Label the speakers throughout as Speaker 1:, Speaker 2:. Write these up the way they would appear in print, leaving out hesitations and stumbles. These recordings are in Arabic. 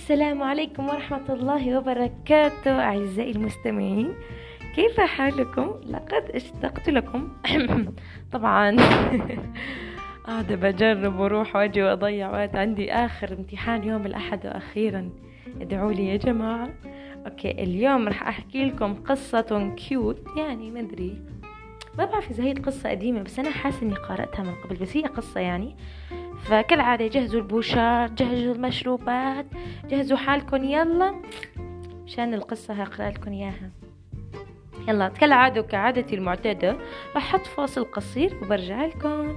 Speaker 1: السلام عليكم ورحمة الله وبركاته أعزائي المستمعين، كيف حالكم؟ لقد اشتقت لكم. طبعا هذا بجرب وروح واجي وأضيع وقت، عندي آخر امتحان يوم الأحد وأخيرا ادعوا لي يا جماعة. أوكي، اليوم رح أحكي لكم قصة كيوت، يعني ما أدري، ما بعرف إذا هي القصة قديمة بس أنا حاسة إني قرأتها من قبل، بس هي قصة يعني. فكالعادة جهزوا البوشات، جهزوا المشروبات، جهزوا حالكم يلا مشان القصة هقرأ لكم إياها. يلا كالعادة وكعادتي المعتادة رح أحط فاصل قصير وبرجع لكم.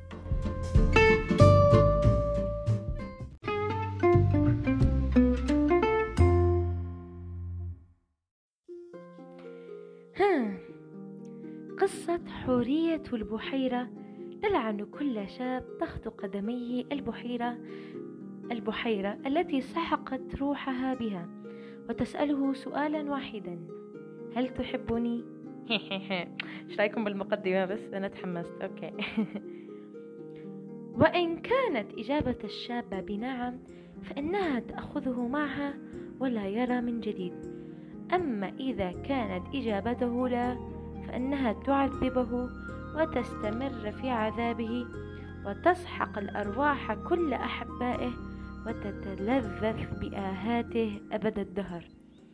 Speaker 1: قصة حورية البحيرة. تلعن كل شاب تخطو قدميه البحيرة التي سحقت روحها بها، وتسأله سؤالا واحدا: هل تحبني؟ ايش رايكم بالمقدمة؟ بس انا تحمست. اوكي. وإن كانت إجابة الشابة بنعم فإنها تأخذه معها ولا يرى من جديد، أما إذا كانت إجابته لا فإنها تعذبه وتستمر في عذابه وتسحق الأرواح كل أحبائه وتتلذذ بآهاته أبد الدهر.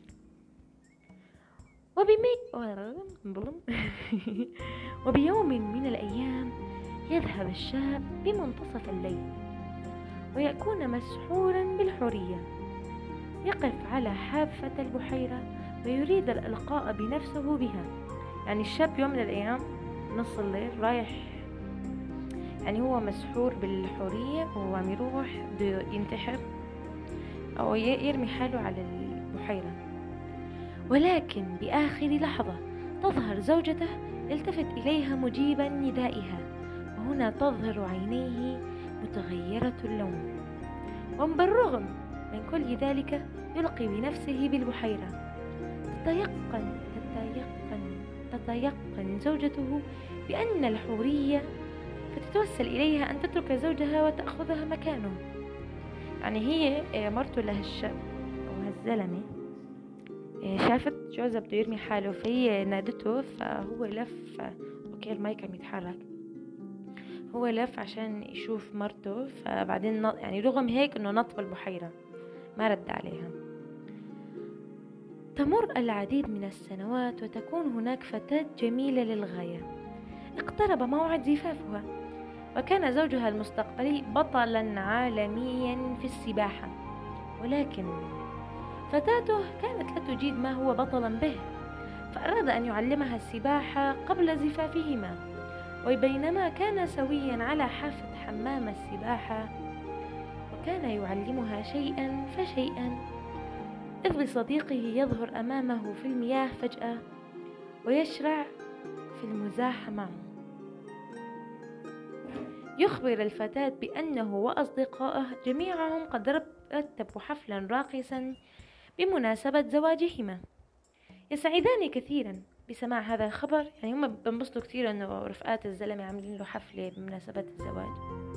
Speaker 1: وبيوم من الأيام يذهب الشاب بمنتصف الليل ويكون مسحورا بالحورية، يقف على حافة البحيرة ويريد الإلقاء بنفسه بها. يعني الشاب يوم من الأيام نص الليل رايح، يعني هو مسحور بالحورية وعم يروح بده ينتحر أو يرمي حاله على البحيرة، ولكن بآخر لحظة تظهر زوجته يلتفت إليها مجيبا ندائها، وهنا تظهر عينيه متغيرة اللون، وبالرغم من كل ذلك يلقي بنفسه بالبحيرة. تتيقن زوجته بأن الحورية، فتتوسل إليها أن تترك زوجها وتأخذها مكانه. يعني هي مرته لهالشاب أو هالزلمة شافت جوزها بده يرمي حاله، فهي نادته فهو لف. اوكي المايك عم يتحرك. هو لف عشان يشوف مرته، فبعدين يعني رغم هيك انه نط بالبحيرة ما رد عليها. تمر العديد من السنوات وتكون هناك فتاة جميلة للغاية، اقترب موعد زفافها، وكان زوجها المستقبلي بطلا عالميا في السباحة، ولكن فتاته كانت لا تجيد ما هو بطلا به، فأراد أن يعلمها السباحة قبل زفافهما. وبينما كان سويا على حافة حمام السباحة وكان يعلمها شيئا فشيئا، إذ بصديقه يظهر أمامه في المياه فجأة ويشرع في المزاح معه. يخبر الفتاة بأنه وأصدقائه جميعهم قد رتبوا حفلا راقصا بمناسبة زواجهما. يسعدان كثيرا بسماع هذا الخبر، يعني هم بنبسطوا كثير أنه رفقات الزلمة عاملين له حفلة بمناسبة الزواج.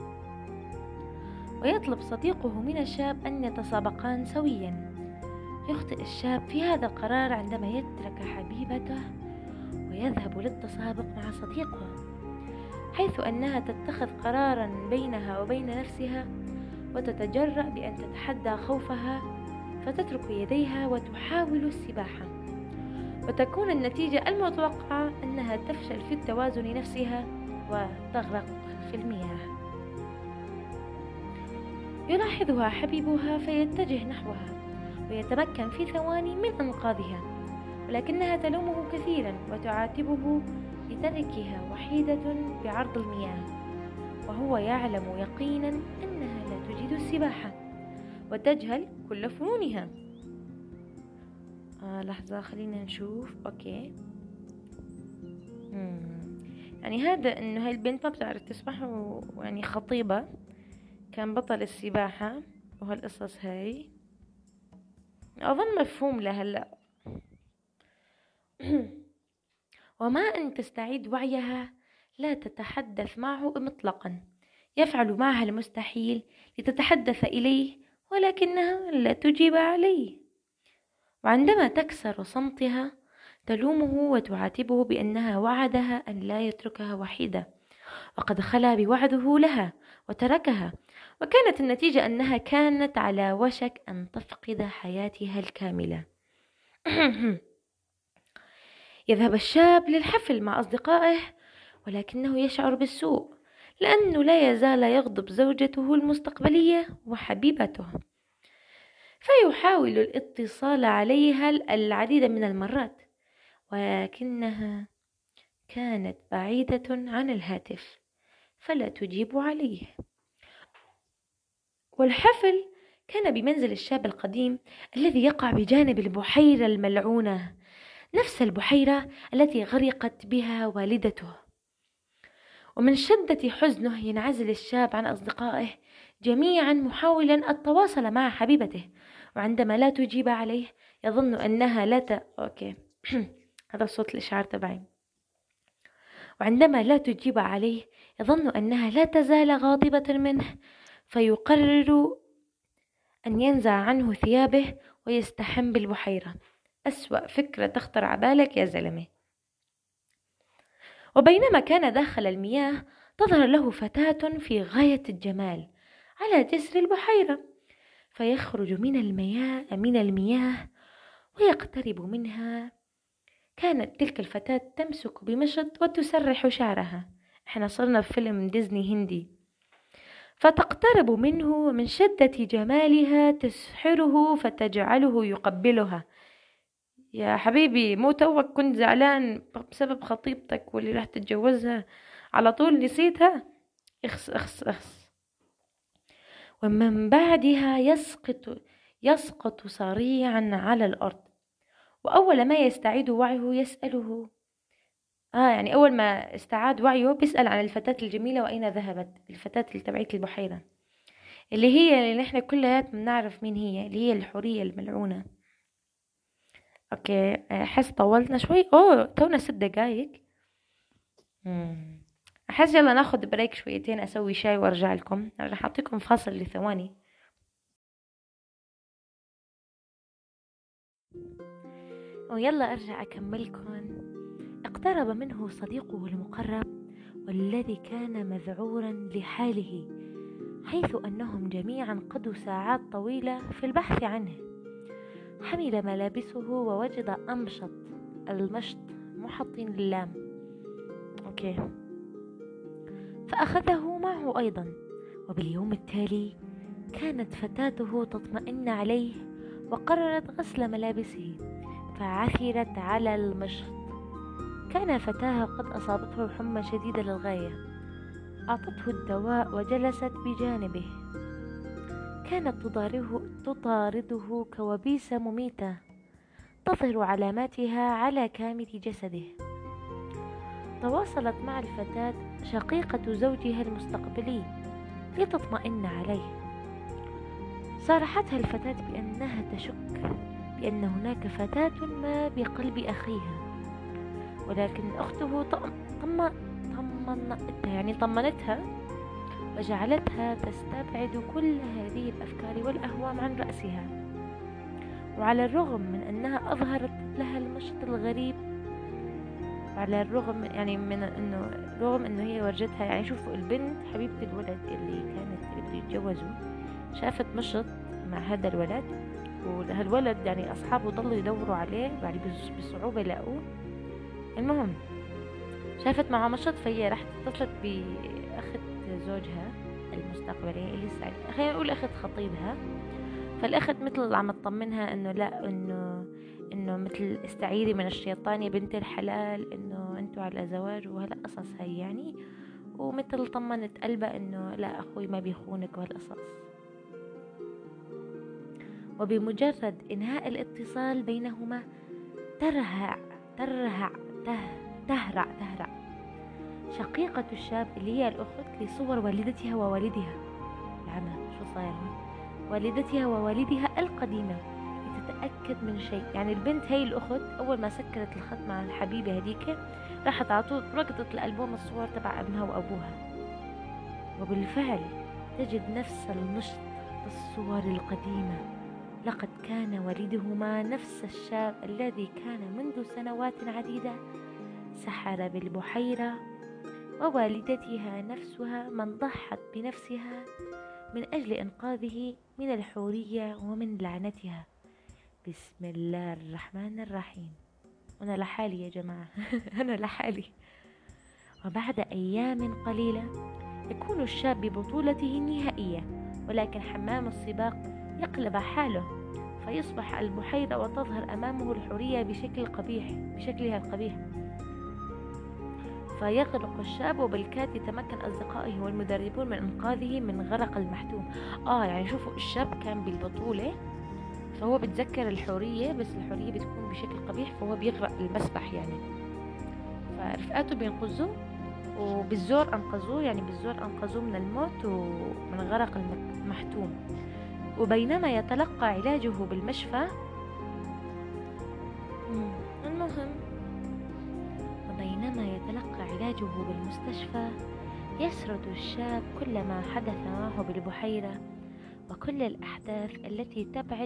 Speaker 1: ويطلب صديقه من الشاب أن يتسابقان سويا. يخطئ الشاب في هذا القرار عندما يترك حبيبته ويذهب للتسابق مع صديقه، حيث أنها تتخذ قرارا بينها وبين نفسها وتتجرأ بأن تتحدى خوفها، فتترك يديها وتحاول السباحة، وتكون النتيجة المتوقعة أنها تفشل في التوازن نفسها وتغرق في المياه. يلاحظها حبيبها فيتجه نحوها ويتمكن في ثواني من إنقاذها، ولكنها تلومه كثيرا وتعاتبه لتركها وحيدة بعرض المياه، وهو يعلم يقينا أنها لا تجيد السباحة وتجهل كل فنونها. لحظة خلينا نشوف. أوكي. يعني هذا إنه هاي البنت ما بتعرف تسبح ويعني خطيبة كان بطل السباحة، وهالقصص هاي أظن مفهوم لهلأ. وما أن تستعيد وعيها لا تتحدث معه مطلقا، يفعل معها المستحيل لتتحدث إليه ولكنها لا تجيب عليه. وعندما تكسر صمتها تلومه وتعاتبه بأنها وعدها أن لا يتركها وحيدة، وقد خلا بوعده لها وتركها، وكانت النتيجة أنها كانت على وشك أن تفقد حياتها الكاملة. يذهب الشاب للحفل مع أصدقائه ولكنه يشعر بالسوء لأنه لا يزال يغضب زوجته المستقبلية وحبيبته، فيحاول الاتصال عليها العديد من المرات ولكنها كانت بعيدة عن الهاتف فلا تجيب عليه. والحفل كان بمنزل الشاب القديم الذي يقع بجانب البحيرة الملعونة، نفس البحيرة التي غرقت بها والدته. ومن شدة حزنه ينعزل الشاب عن أصدقائه جميعا محاولا التواصل مع حبيبته، وعندما لا تجيب عليه يظن أنها أوكي هذا صوت الإشعار تبعي. وعندما لا تجيب عليه يظن أنها لا تزال غاضبة منه، فيقرر أن ينزع عنه ثيابه ويستحم بالبحيرة. أسوأ فكرة تخطر على بالك يا زلمة. وبينما كان داخل المياه تظهر له فتاة في غاية الجمال على جسر البحيرة، فيخرج من المياه ويقترب منها. كانت تلك الفتاة تمسك بمشط وتسرح شعرها. احنا صرنا في فيلم ديزني هندي. فتقترب منه ومن شدة جمالها تسحره فتجعله يقبلها. يا حبيبي مو توك كنت زعلان بسبب خطيبتك واللي راح تتجوزها على طول نسيتها؟ اخس اخس اخس. ومن بعدها يسقط صريعا على الأرض، وأول ما يستعيد وعيه يسأله يعني أول ما استعاد وعيه بيسأل عن الفتاة الجميلة وأين ذهبت، الفتاة اللي تبعت البحيرة اللي نحن كلياتنا بنعرف مين هي، اللي هي الحورية الملعونة. اوكي احس طولنا شوي. تونا 6 دقايق. احس يلا ناخد بريك شويتين اسوي شاي وارجع لكم. رح اعطيكم فاصل لثواني. ويلا ارجع اكملكم. اقترب منه صديقه المقرب والذي كان مذعورا لحاله، حيث انهم جميعا قضوا ساعات طويلة في البحث عنه. حمل ملابسه ووجد المشط محطين اللام. اوكي فأخذه معه أيضا. وباليوم التالي كانت فتاته تطمئن عليه وقررت غسل ملابسه، فعثرت على المشط. كان فتاها قد أصابته حمى شديدة للغاية. أعطته الدواء وجلست بجانبه. كانت تطارده كوابيس مميتة تظهر علاماتها على كامل جسده. تواصلت مع الفتاة شقيقة زوجها المستقبلي لتطمئن عليه. صارحتها الفتاة بأنها تشك بأن هناك فتاة ما بقلب أخيها، ولكن أخته طمنتها وجعلتها تستبعد كل هذه الأفكار والأهوام عن رأسها. وعلى الرغم من أنها أظهرت لها المشط الغريب، على الرغم رغم انه هي ورجتها شوفوا البنت حبيبة الولد اللي بده يتجوزوا شافت مشط مع هذا الولد، وهالولد اصحابه ضلوا يدوروا عليه بصعوبة لقوه. المهم شافت معه مشط، فهي راح اتصلت بأخت زوجها المستقبلي اللي خلينا نقول أخت خطيبها. فالأخت مثل عم تطمنها انه لا، انه مثل استعيري من الشيطان يا بنت الحلال، انه انتوا على زواج وهالقصص هي ومثل طمنت قلبها انه لا اخوي ما بيخونك وهالقصص. وبمجرد انهاء الاتصال بينهما تهرع شقيقة الشاب اللي هي الأخت لصور والدتها ووالدها. العمى شو صاير؟ والدتها ووالدها القديمة تتأكد من شيء. البنت هي الأخت أول ما سكرت الخط مع الحبيبة هديك راحت على طول ركضت لألبوم الصور تبع ابنها وأبوها، وبالفعل تجد نفس المشط الصور القديمة. لقد كان والدهما نفس الشاب الذي كان منذ سنوات عديدة سحر بالبحيرة، ووالدتها نفسها من ضحت بنفسها من أجل إنقاذه من الحورية ومن لعنتها. بسم الله الرحمن الرحيم. أنا لحالي يا جماعة أنا لحالي. وبعد أيام قليلة يكون الشاب ببطولته النهائية، ولكن حمام السباق يقلب حاله فيصبح البحيرة وتظهر أمامه الحورية بشكلها القبيح. فيغرق الشاب، وبالكاد يتمكن أصدقائه والمدربون من إنقاذه من غرق المحتوم. يعني شوفوا، الشاب كان بالبطولة فهو بتذكر الحورية، بس الحورية بتكون بشكل قبيح فهو بيغرق المسبح يعني. فرفقاته بينقذوه وبالزور أنقذوه، يعني بالزور أنقذوه من الموت ومن غرق المحتوم. وبينما يتلقى علاجه بالمشفى بالمستشفى يسرد الشاب كل ما حدث معه بالبحيرة وكل الأحداث التي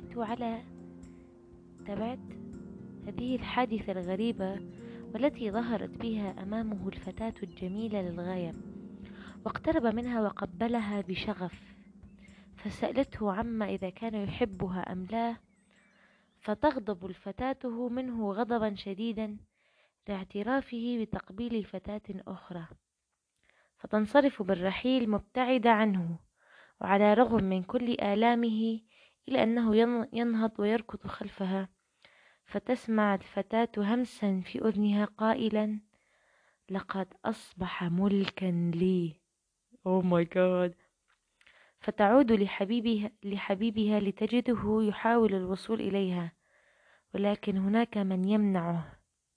Speaker 1: تبعت هذه الحادثة الغريبة، والتي ظهرت بها أمامه الفتاة الجميلة للغاية. واقترب منها وقبلها بشغف، فسألته عما إذا كان يحبها أم لا، فتغضب الفتاة منه غضبا شديدا لاعترافه بتقبيل فتاة أخرى، فتنصرف بالرحيل مبتعدة عنه، وعلى رغم من كل آلامه إلا أنه ينهض ويركض خلفها، فتسمع الفتاة همسا في أذنها قائلا: لقد أصبح ملكا لي. Oh my God. فتعود لحبيبها لتجده يحاول الوصول إليها، ولكن هناك من يمنعه،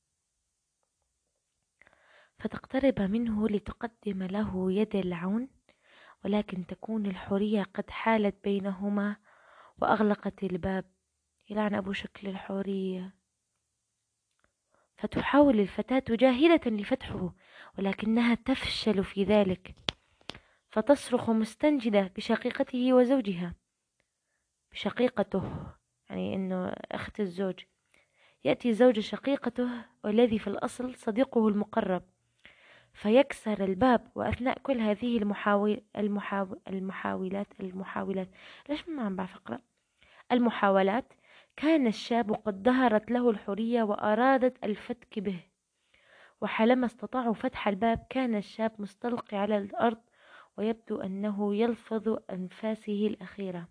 Speaker 1: فتقترب منه لتقدم له يد العون، ولكن تكون الحورية قد حالت بينهما وأغلقت الباب. يلعن أبو شكل الحورية. فتحاول الفتاة جاهدة لفتحه، ولكنها تفشل في ذلك، فتصرخ مستنجدة بشقيقته، يعني إنه أخت الزوج. يأتي زوج شقيقته والذي في الأصل صديقه المقرب، فيكسر الباب. وأثناء كل هذه المحاولات كان الشاب قد ظهرت له الحورية وأرادت الفتك به، وحالما استطاعوا فتح الباب كان الشاب مستلقي على الأرض، ويبدو أنه يلفظ أنفاسه الأخيرة.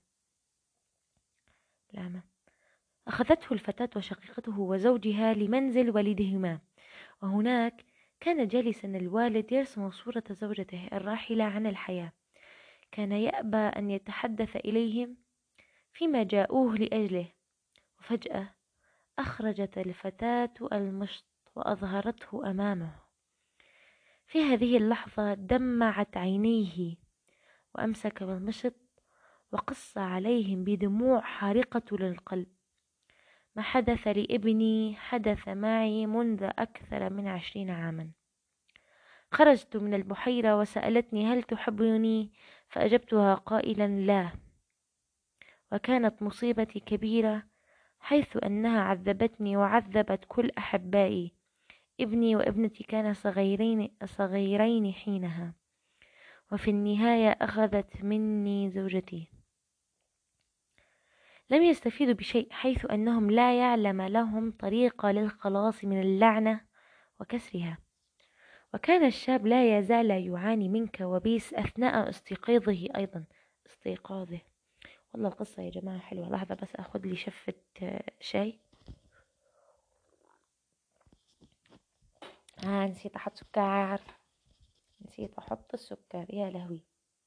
Speaker 1: أخذته الفتاة وشقيقته وزوجها لمنزل والدهما، وهناك كان جالسا الوالد يرسم صورة زوجته الراحلة عن الحياة. كان يأبى أن يتحدث إليهم فيما جاءوه لأجله، وفجأة أخرجت الفتاة المشط وأظهرته أمامه. في هذه اللحظة دمعت عينيه وأمسك بالمشط وقص عليهم بدموع حارقة للقلب: ما حدث لابني حدث معي منذ أكثر من 20 عاما. خرجت من البحيرة وسألتني: هل تحبني؟ فأجبتها قائلا: لا. وكانت مصيبتي كبيرة، حيث أنها عذبتني وعذبت كل أحبائي. ابني وابنتي كانا صغيرين حينها، وفي النهاية أخذت مني زوجتي. لم يستفيدوا بشيء، حيث أنهم لا يعلم لهم طريقة للخلاص من اللعنة وكسرها. وكان الشاب لا يزال يعاني من كوابيس أثناء استيقاظه. والله القصة يا جماعة حلوة. لحظة بس أخذ لي شفة شاي. نسيت أحط سكر، نسيت أحط السكر، يا لهوي.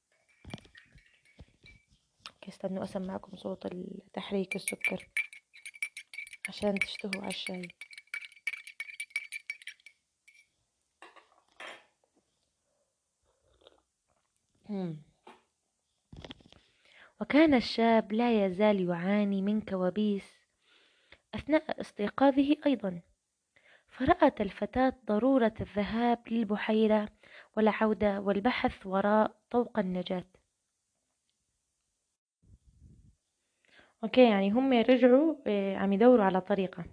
Speaker 1: استنوا أسمعكم صوت تحريك السكر عشان تشتهوا على الشاي. وكان الشاب لا يزال يعاني من كوابيس أثناء استيقاظه أيضا، فرأت الفتاة ضرورة الذهاب للبحيرة والعودة والبحث وراء طوق النجاة. أوكي، يعني هم رجعوا عم يدوروا على طريقة.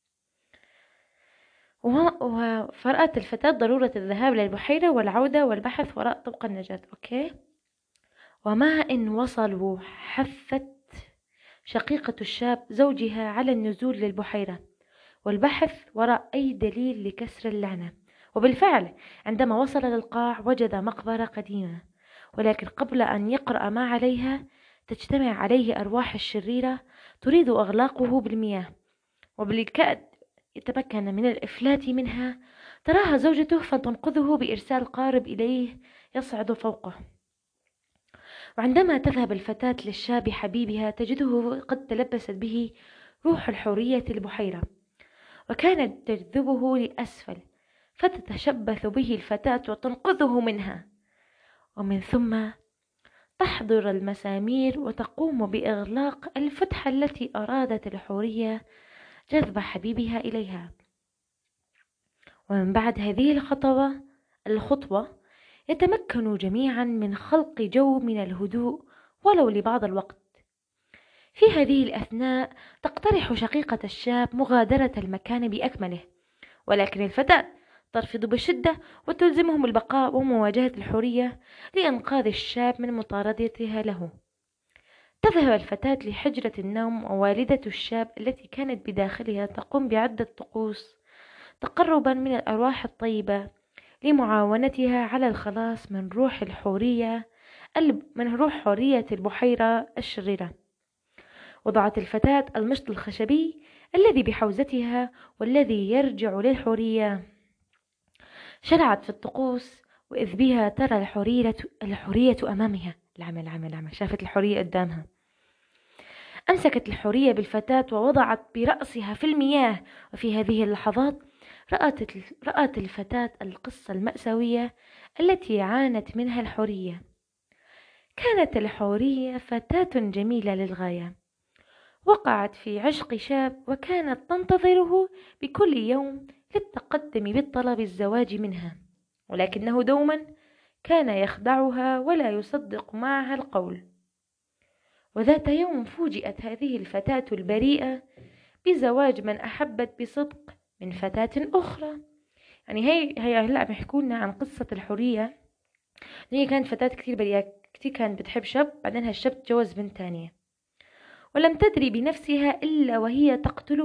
Speaker 1: فرأت الفتاة ضرورة الذهاب للبحيرة والعودة والبحث وراء طرق النجاة. أوكي. ومع إن وصلوا حثت شقيقة الشاب زوجها على النزول للبحيرة والبحث وراء أي دليل لكسر اللعنة. وبالفعل عندما وصل للقاع وجد مقبرة قديمة، ولكن قبل أن يقرأ ما عليها تجتمع عليه أرواح الشريرة تريد إغلاقه بالمياه، وبالكاد يتمكن من الإفلات منها. تراها زوجته فتنقذه بإرسال قارب إليه يصعد فوقه. وعندما تذهب الفتاة للشاب حبيبها تجده قد تلبست به روح الحورية البحيرة، وكانت تجذبه لأسفل، فتتشبث به الفتاة وتنقذه منها، ومن ثم تحضر المسامير وتقوم بإغلاق الفتحة التي أرادت الحورية جذب حبيبها إليها. ومن بعد هذه الخطوة يتمكنوا جميعا من خلق جو من الهدوء ولو لبعض الوقت. في هذه الأثناء تقترح شقيقة الشاب مغادرة المكان بأكمله، ولكن الفتاة ترفض بشدة وتلزمهم البقاء ومواجهة الحورية لإنقاذ الشاب من مطاردتها له. تذهب الفتاة لحجرة النوم، ووالدة الشاب التي كانت بداخلها تقوم بعدة طقوس تقربا من الأرواح الطيبة لمعاونتها على الخلاص من روح حورية البحيرة الشريرة. وضعت الفتاة المشط الخشبي الذي بحوزتها والذي يرجع للحورية. شرعت في الطقوس، وإذ بها ترى الحورية أمامها. العمى شافت الحورية قدامها. أمسكت الحورية بالفتاة ووضعت برأسها في المياه. وفي هذه اللحظات رأت الفتاة القصة المأساوية التي عانت منها الحورية. كانت الحورية فتاة جميلة للغاية، وقعت في عشق شاب، وكانت تنتظره بكل يوم للتقدم بالطلب الزواج منها، ولكنه دوما كان يخدعها ولا يصدق معها القول. وذات يوم فوجئت هذه الفتاة البريئة بزواج من أحبت بصدق من فتاة أخرى. يعني هي هلا بيحكوا لنا عن قصة الحورية. هي كانت فتاة كتير بريئة، كتير كانت بتحب شاب، بعدين هالشاب تجوز بنت تانية، ولم تدري بنفسها إلا وهي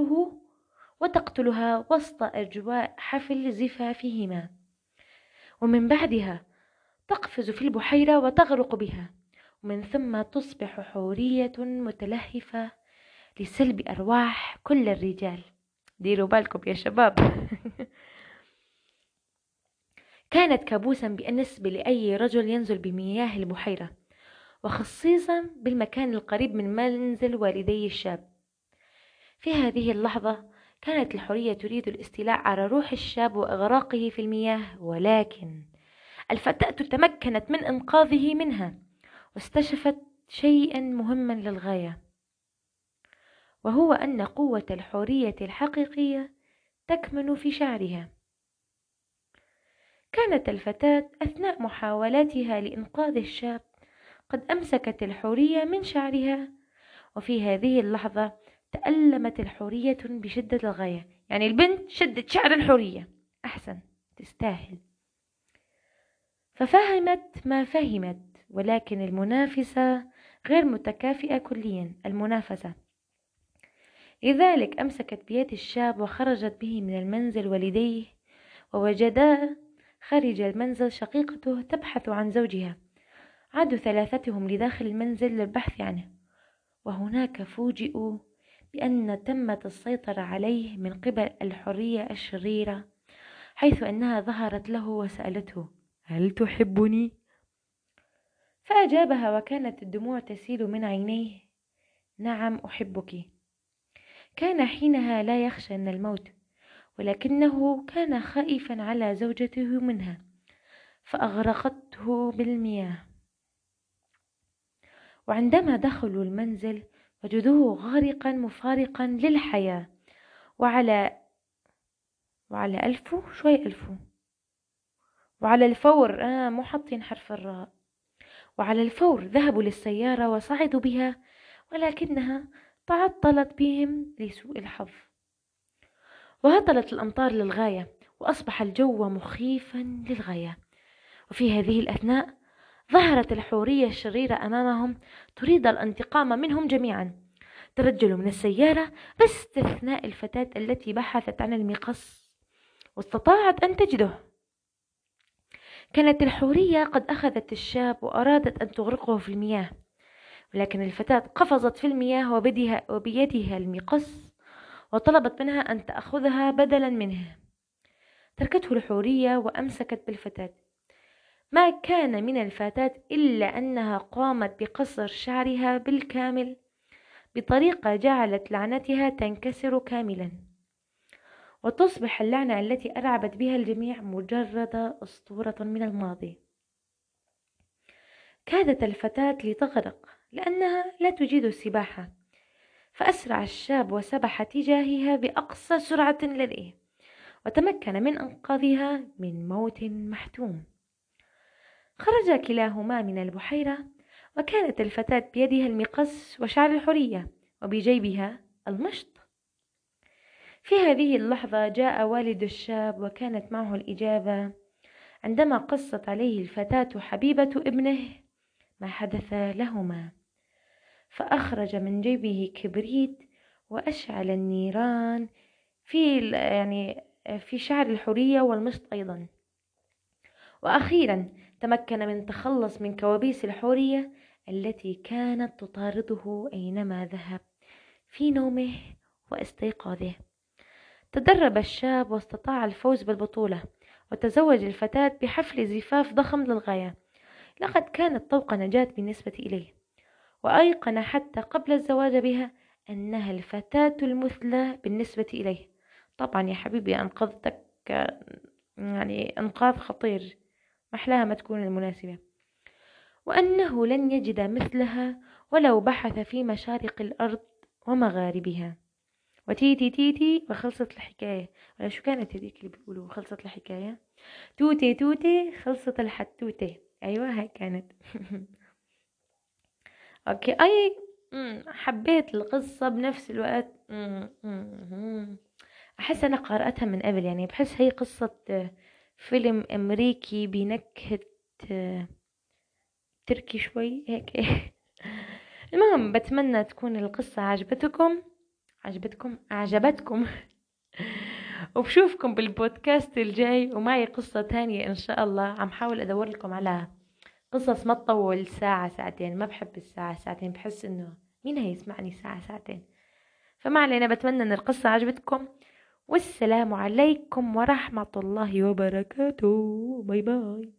Speaker 1: تقتلها وسط أجواء حفل زفافهما. ومن بعدها تقفز في البحيرة وتغرق بها، ومن ثم تصبح حورية متلهفة لسلب أرواح كل الرجال. ديروا بالكم يا شباب. كانت كابوسا بالنسبة لأي رجل ينزل بمياه البحيرة، وخصيصا بالمكان القريب من منزل والدي الشاب. في هذه اللحظة كانت الحورية تريد الاستيلاء على روح الشاب وإغراقه في المياه، ولكن الفتاة تمكنت من إنقاذه منها، واستشفت شيئا مهما للغاية، وهو أن قوة الحورية الحقيقية تكمن في شعرها. كانت الفتاة أثناء محاولاتها لإنقاذ الشاب قد أمسكت الحورية من شعرها، وفي هذه اللحظة تألمت الحورية بشدة الغاية. يعني البنت شدت شعر الحورية، أحسن، تستاهل. ففهمت ما فهمت، ولكن المنافسة غير متكافئة كليا. المنافسة لذلك أمسكت بيد الشاب وخرجت به من المنزل والديه، ووجدا خارج المنزل شقيقته تبحث عن زوجها. عادوا ثلاثتهم لداخل المنزل للبحث عنه، وهناك فوجئوا بأن تمت السيطرة عليه من قبل الحورية الشريرة، حيث أنها ظهرت له وسألته: هل تحبني؟ فأجابها وكانت الدموع تسيل من عينيه: نعم أحبك. كان حينها لا يخشى من الموت، ولكنه كان خائفا على زوجته منها، فأغرقته بالمياه. وعندما دخلوا المنزل وجدوه غارقا مفارقا للحياة، وعلى الفور مو حاطين حرف الراء. وعلى الفور ذهبوا للسيارة وصعدوا بها، ولكنها تعطلت بهم لسوء الحظ، وهطلت الأمطار للغاية، وأصبح الجو مخيفا للغاية. وفي هذه الأثناء ظهرت الحورية الشريرة أمامهم تريد الانتقام منهم جميعا. ترجلوا من السيارة باستثناء الفتاة التي بحثت عن المقص واستطاعت أن تجده. كانت الحورية قد أخذت الشاب وأرادت أن تغرقه في المياه، ولكن الفتاة قفزت في المياه وبيدها المقص وطلبت منها أن تأخذها بدلا منه. تركته الحورية وأمسكت بالفتاة. ما كان من الفتاة إلا أنها قامت بقصر شعرها بالكامل بطريقة جعلت لعنتها تنكسر كاملا، وتصبح اللعنة التي أرعبت بها الجميع مجرد أسطورة من الماضي. كادت الفتاة لتغرق لأنها لا تجيد السباحة، فأسرع الشاب وسبح تجاهها بأقصى سرعة لديه، وتمكن من إنقاذها من موت محتوم. خرج كلاهما من البحيرة، وكانت الفتاة بيدها المقص وشعر الحورية وبجيبها المشط. في هذه اللحظة جاء والد الشاب وكانت معه الإجابة عندما قصت عليه الفتاة حبيبة ابنه ما حدث لهما، فأخرج من جيبه كبريت وأشعل النيران في شعر الحورية والمشط أيضا. وأخيرا تمكن من تخلص من كوابيس الحورية التي كانت تطارده أينما ذهب في نومه واستيقاظه. تدرب الشاب واستطاع الفوز بالبطولة، وتزوج الفتاة بحفل زفاف ضخم للغاية. لقد كانت طوق نجاة بالنسبة إليه، وأيقن حتى قبل الزواج بها أنها الفتاة المثلى بالنسبة إليه. طبعا يا حبيبي أنقذتك، إنقاذ خطير، محلاها ما تكون المناسبة، وأنه لن يجد مثلها ولو بحث في مشارق الأرض ومغاربها. وتيتي تيتي وخلصت الحكاية. ولا شو كانت هذيك اللي بيقولوا خلصت الحكاية؟ توتي توتي خلصت الحتوتة. أيوة هاي كانت. أوكي حبيت القصة بنفس الوقت. أحس أنا قرأتها من قبل، بحس هي قصة فيلم أمريكي بنكهة تركي شوي هيك. المهم بتمنى تكون القصة عجبتكم وبشوفكم بالبودكاست الجاي ومعي قصة تانية إن شاء الله. عم حاول أدور لكم على قصص ما تطول ساعة ساعتين، ما بحب الساعة ساعتين، بحس إنه مين هيسمعني ساعة ساعتين. فما علينا، بتمنى إن القصة عجبتكم، والسلام عليكم ورحمة الله وبركاته. باي باي.